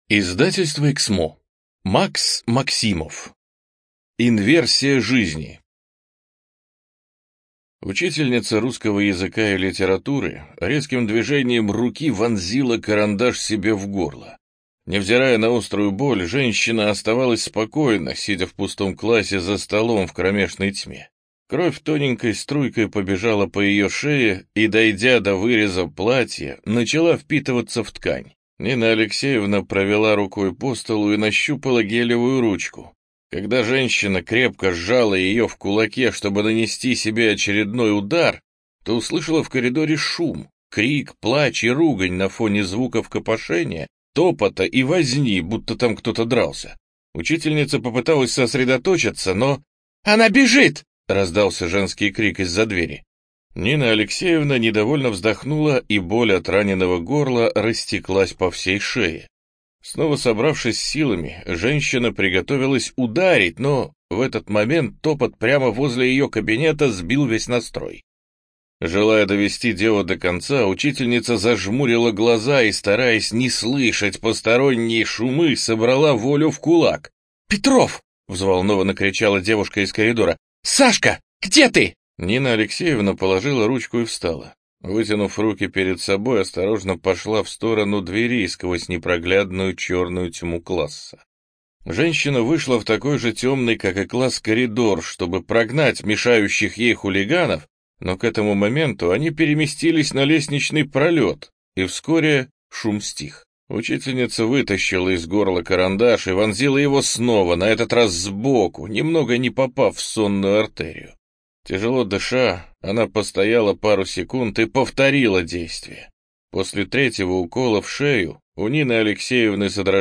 Издательство «Эксмо». Макс Максимов. Инверсия жизни. Учительница русского языка и литературы резким движением руки вонзила карандаш себе в горло. Невзирая на острую боль, женщина оставалась спокойна, сидя в пустом классе за столом в кромешной тьме. Кровь тоненькой струйкой побежала по ее шее и, дойдя до выреза платья, начала впитываться в ткань. Нина Алексеевна провела рукой по столу и нащупала гелевую ручку. Когда женщина крепко сжала ее в кулаке, чтобы нанести себе очередной удар, то услышала в коридоре шум, крик, плач и ругань на фоне звуков копошения, топота и возни, будто там кто-то дрался. Учительница попыталась сосредоточиться, но... «Она бежит!» — раздался женский крик из-за двери. Нина Алексеевна недовольно вздохнула, и боль от раненого горла растеклась по всей шее. Снова собравшись силами, женщина приготовилась ударить, но в этот момент топот прямо возле ее кабинета сбил весь настрой. Желая довести дело до конца, учительница зажмурила глаза и, стараясь не слышать посторонние шумы, собрала волю в кулак. «Петров!» — взволнованно кричала девушка из коридора. «Сашка, где ты?» Нина Алексеевна положила ручку и встала. Вытянув руки перед собой, осторожно пошла в сторону двери сквозь непроглядную черную тьму класса. Женщина вышла в такой же темный, как и класс, коридор, чтобы прогнать мешающих ей хулиганов, но к этому моменту они переместились на лестничный пролет, и вскоре шум стих. Учительница вытащила из горла карандаш и вонзила его снова, на этот раз сбоку, немного не попав в сонную артерию. Тяжело дыша, она постояла пару секунд и повторила действие. После третьего укола в шею у Нины Алексеевны задрожали